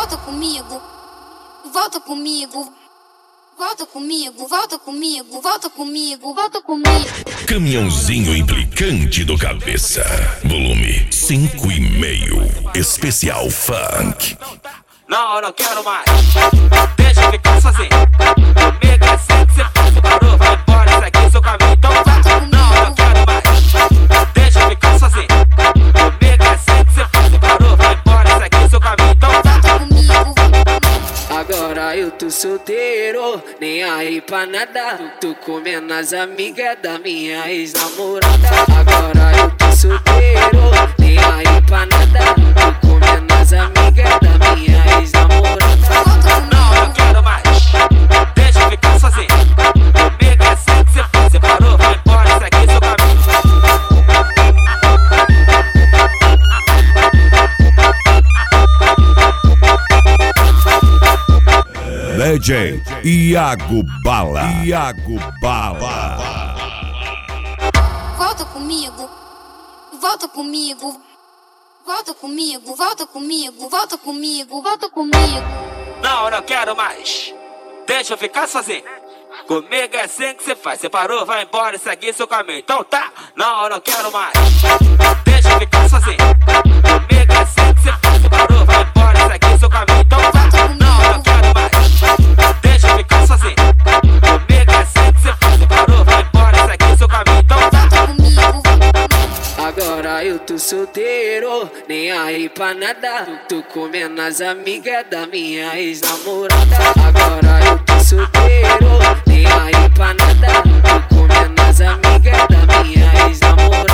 volta comigo, volta comigo, volta comigo, volta comigo, volta comigo, volta comigo. Caminhãozinho implicante do Cabeça, volume 5,5, especial funk. Não, eu não quero mais, deixa eu ficar sozinho. Comigo é assim que você faz, parou, vai embora, segue seu caminho, então vai. Não, eu não quero mais, deixa eu ficar sozinho. Comigo é assim que você faz, parou, vai embora, segue seu caminho, então vai. Agora eu tô solteiro, nem aí pra nada. Tô comendo as amigas da minha ex-namorada. Agora eu tô solteiro, nem aí pra nada. Tô comendo as amigas da minha ex-namorada. Não, eu não quero mais, deixa eu ficar sozinho. Comigo é assim que você faz, parou, vai embora, segue seu caminho. DJ Iago Bala. Iago Bala. Volta comigo, volta comigo, volta comigo, volta comigo, volta comigo, volta comigo. Não, eu não quero mais, deixa eu ficar sozinho. Comigo é assim que você faz, você parou, vai embora e segue seu caminho, então tá. Não, eu não quero mais, deixa eu ficar sozinho. Comigo é assim que você faz, você parou, vai embora e segue seu caminho, então tá. Não, eu não quero mais, deixa eu ficar sozinho. Comigo é assim que você faz, você parou, vai embora e segue seu caminho, então tá. Agora eu tô solteiro, nem aí pra nada. Tô comendo as amigas da minha ex-namorada. Agora eu tô solteiro, nem aí pra nada. Tô comendo as amigas da minha ex-namorada.